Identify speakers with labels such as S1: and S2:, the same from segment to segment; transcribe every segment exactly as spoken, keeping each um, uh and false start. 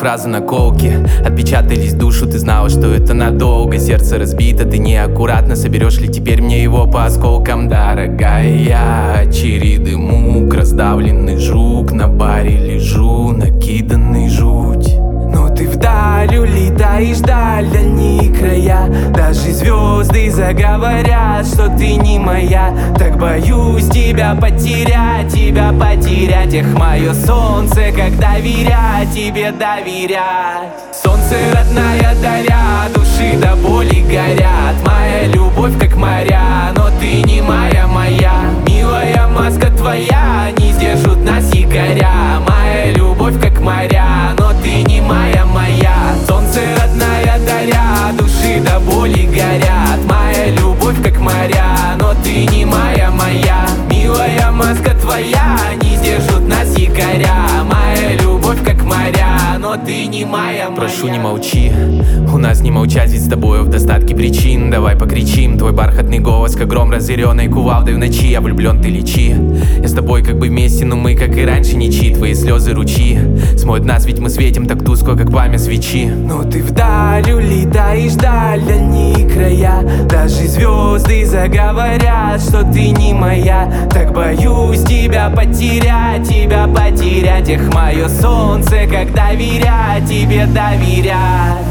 S1: фразу наколки отпечатались в душу, ты знала, что это надолго. Сердце разбито, ты неаккуратно, соберешь ли теперь мне его по осколкам? Дорогая, я череды мук, раздавленный жук, на баре лежу, накиданный жуть. Но ты вдаль улетаешь, даль, дальние края. Даже звезды заговорят, что ты не моя. Так боюсь тебя потерять, тебя потерять. Эх, мое солнце, как доверять тебе, доверять. Солнце родная даря, души до боли горят. Моя любовь как моря, но ты не моя, моя. Милая маска твоя, не сдержут нас якоря. Моя любовь как моря, но ты не моя, моя. Солнце родная даря, души до боли горят. Моя любовь как моря, но ты не моя, моя. Милая маска твоя, не сдержут нас якоря. Моя любовь как моря, но ты не моя, моя. Прошу, не молчи, у нас не молчать, ведь с тобою в достатке причин. Давай покричим, твой бархатный голос, как гром разъяренной кувалдой в ночи. Я влюблен, ты лечи, я с тобой как бы вместе, но мы, как и раньше, ничьи. Твои слезы ручьи смоют нас, ведь мы светим так тускло, как пламя свечи. Но ты вдаль улетаешь, даль, дальние края. Даже звезды заговорят, что ты не моя. Так боюсь тебя потерять, тебя потерять. Эх, мое солнце, как доверять тебе, доверять.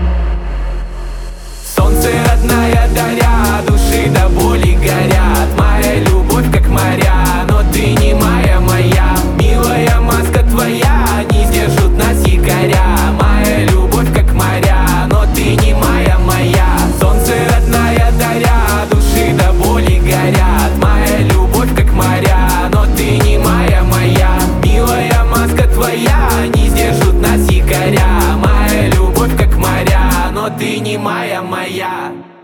S1: Солнце родная даря, души до боли горят. Моя любовь как моря, но ты не моя, моя. Милая маска твоя, не сдержут нас якоря. Моя любовь как моря, но ты не моя, моя. Солнце родная даря, души до боли горят. Моя любовь как моря, но ты не моя, моя. Милая маска твоя, не сдержут нас якоря. Моя любовь как моря, но ты не моя, моя.